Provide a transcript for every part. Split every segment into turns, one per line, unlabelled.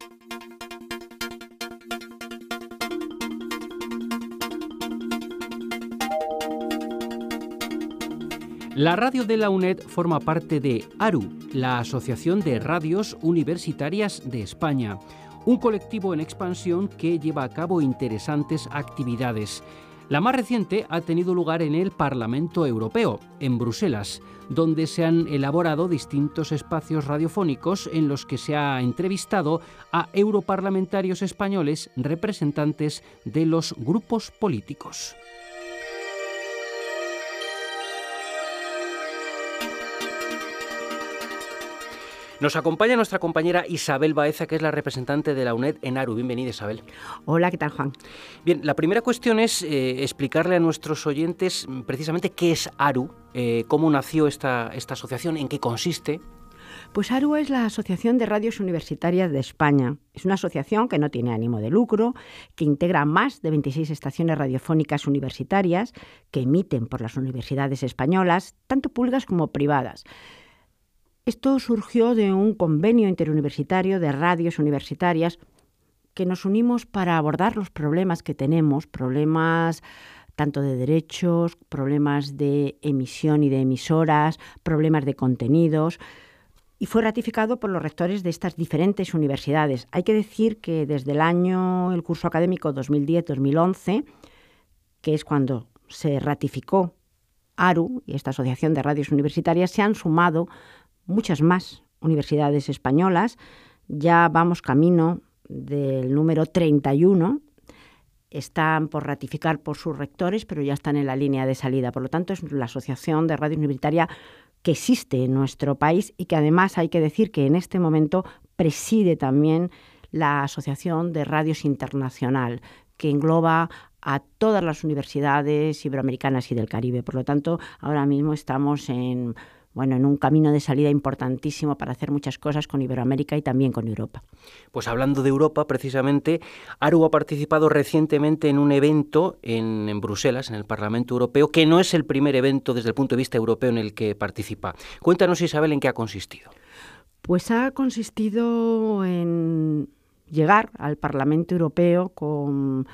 La radio de la UNED forma parte de ARU, la Asociación de Radios Universitarias de España, un colectivo en expansión que lleva a cabo interesantes actividades. La más reciente ha tenido lugar en el Parlamento Europeo, en Bruselas, donde se han elaborado distintos espacios radiofónicos en los que se ha entrevistado a europarlamentarios españoles representantes de los grupos políticos. Nos acompaña nuestra compañera Isabel Baeza, que es la representante de la UNED en ARU. Bienvenida, Isabel.
Hola, ¿qué tal, Juan?
Bien, la primera cuestión es explicarle a nuestros oyentes precisamente qué es ARU, cómo nació esta asociación, en qué consiste.
Pues ARU es la Asociación de Radios Universitarias de España. Es una asociación que no tiene ánimo de lucro, que integra más de 26 estaciones radiofónicas universitarias que emiten por las universidades españolas, tanto públicas como privadas. Esto surgió de un convenio interuniversitario de radios universitarias que nos unimos para abordar los problemas que tenemos, problemas tanto de derechos, problemas de emisión y de emisoras, problemas de contenidos, y fue ratificado por los rectores de estas diferentes universidades. Hay que decir que desde el curso académico 2010-2011, que es cuando se ratificó ARU y esta Asociación de Radios Universitarias, se han sumado muchas más universidades españolas. Ya vamos camino del número 31. Están por ratificar por sus rectores, pero ya están en la línea de salida. Por lo tanto, es la Asociación de Radio Universitaria que existe en nuestro país y que además hay que decir que en este momento preside también la Asociación de Radios Internacional, que engloba a todas las universidades iberoamericanas y del Caribe. Por lo tanto, ahora mismo estamos en un camino de salida importantísimo para hacer muchas cosas con Iberoamérica y también con Europa.
Pues hablando de Europa, precisamente, ARU ha participado recientemente en un evento en Bruselas, en el Parlamento Europeo, que no es el primer evento desde el punto de vista europeo en el que participa. Cuéntanos, Isabel, ¿en qué ha consistido?
Pues ha consistido en llegar al Parlamento Europeo con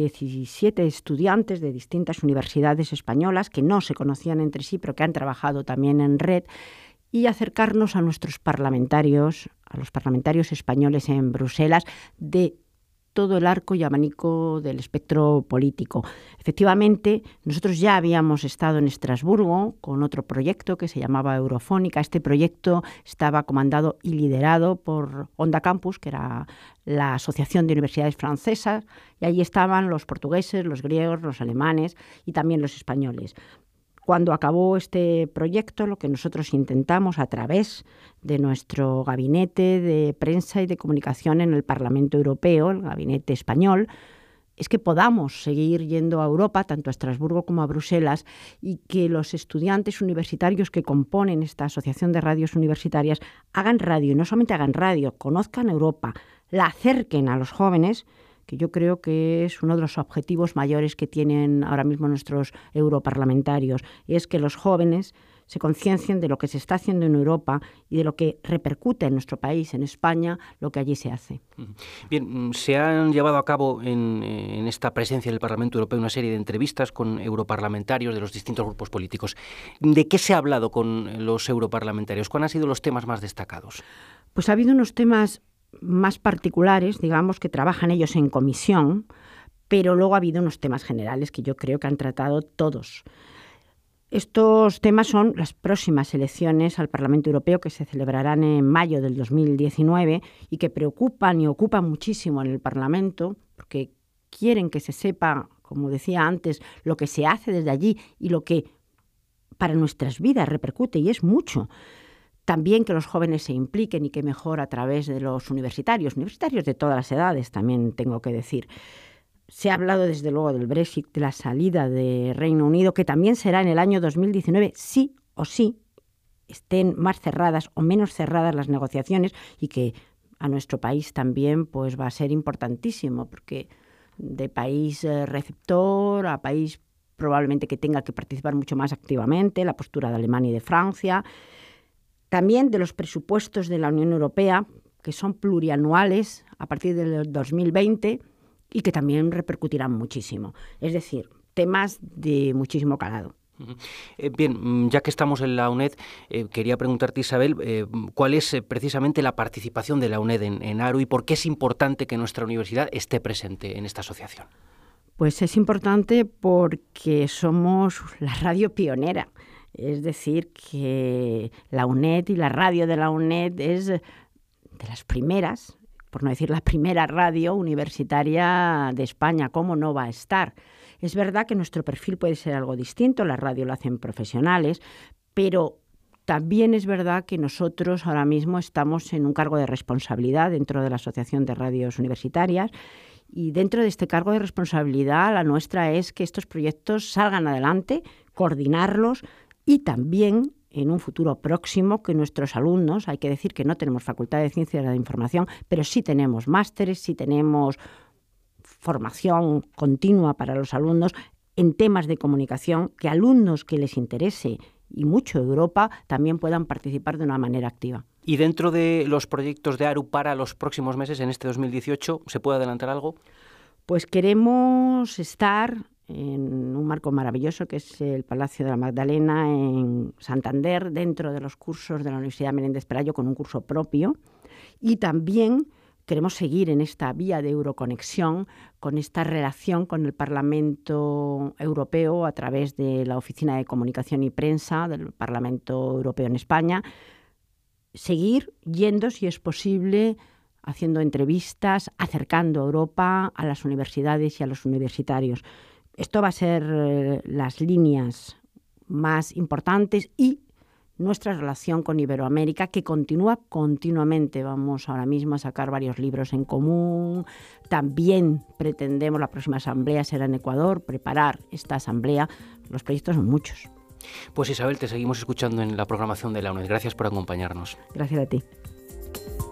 17 estudiantes de distintas universidades españolas que no se conocían entre sí, pero que han trabajado también en red, y acercarnos a nuestros parlamentarios, a los parlamentarios españoles en Bruselas, de todo el arco y abanico del espectro político. Efectivamente, nosotros ya habíamos estado en Estrasburgo con otro proyecto que se llamaba Eurofónica. Este proyecto estaba comandado y liderado por Onda Campus, que era la Asociación de Universidades Francesas, y allí estaban los portugueses, los griegos, los alemanes y también los españoles. Cuando acabó este proyecto, lo que nosotros intentamos a través de nuestro gabinete de prensa y de comunicación en el Parlamento Europeo, el gabinete español, es que podamos seguir yendo a Europa, tanto a Estrasburgo como a Bruselas, y que los estudiantes universitarios que componen esta Asociación de Radios Universitarias hagan radio, y no solamente hagan radio, conozcan Europa, la acerquen a los jóvenes, que yo creo que es uno de los objetivos mayores que tienen ahora mismo nuestros europarlamentarios, es que los jóvenes se conciencien de lo que se está haciendo en Europa y de lo que repercute en nuestro país, en España, lo que allí se hace.
Bien, se han llevado a cabo en esta presencia del Parlamento Europeo una serie de entrevistas con europarlamentarios de los distintos grupos políticos. ¿De qué se ha hablado con los europarlamentarios? ¿Cuáles han sido los temas más destacados?
Pues ha habido unos temas más particulares, digamos, que trabajan ellos en comisión, pero luego ha habido unos temas generales que yo creo que han tratado todos. Estos temas son las próximas elecciones al Parlamento Europeo que se celebrarán en mayo del 2019 y que preocupan y ocupan muchísimo en el Parlamento porque quieren que se sepa, como decía antes, lo que se hace desde allí y lo que para nuestras vidas repercute, y es mucho. También que los jóvenes se impliquen y que mejor a través de los universitarios de todas las edades, también tengo que decir. Se ha hablado desde luego del Brexit, de la salida de Reino Unido, que también será en el año 2019, sí o sí, estén más cerradas o menos cerradas las negociaciones, y que a nuestro país también pues va a ser importantísimo, porque de país receptor a país probablemente que tenga que participar mucho más activamente, la postura de Alemania y de Francia. También de los presupuestos de la Unión Europea, que son plurianuales, a partir del 2020 y que también repercutirán muchísimo. Es decir, temas de muchísimo calado.
Bien, ya que estamos en la UNED, quería preguntarte, Isabel, ¿cuál es precisamente la participación de la UNED en ARU y por qué es importante que nuestra universidad esté presente en esta asociación?
Pues es importante porque somos la radio pionera. Es decir, que la UNED y la radio de la UNED es de las primeras, por no decir la primera radio universitaria de España. ¿Cómo no va a estar? Es verdad que nuestro perfil puede ser algo distinto, la radio lo hacen profesionales, pero también es verdad que nosotros ahora mismo estamos en un cargo de responsabilidad dentro de la Asociación de Radios Universitarias y dentro de este cargo de responsabilidad la nuestra es que estos proyectos salgan adelante, coordinarlos y también en un futuro próximo que nuestros alumnos, hay que decir que no tenemos Facultad de Ciencias de la Información, pero sí tenemos másteres, sí tenemos formación continua para los alumnos en temas de comunicación, que alumnos que les interese y mucho Europa también puedan participar de una manera activa.
¿Y dentro de los proyectos de ARU para los próximos meses, en este 2018, se puede adelantar algo?
Pues queremos estar en un marco maravilloso que es el Palacio de la Magdalena en Santander, dentro de los cursos de la Universidad Menéndez Pelayo, con un curso propio, y también queremos seguir en esta vía de euroconexión, con esta relación con el Parlamento Europeo a través de la Oficina de Comunicación y Prensa del Parlamento Europeo en España. Seguir yendo, si es posible, haciendo entrevistas, acercando a Europa a las universidades y a los universitarios. Esto va a ser las líneas más importantes y nuestra relación con Iberoamérica, que continúa continuamente. Vamos ahora mismo a sacar varios libros en común. También pretendemos, la próxima asamblea será en Ecuador, preparar esta asamblea. Los proyectos son muchos.
Pues Isabel, te seguimos escuchando en la programación de la UNED. Gracias por acompañarnos.
Gracias a ti.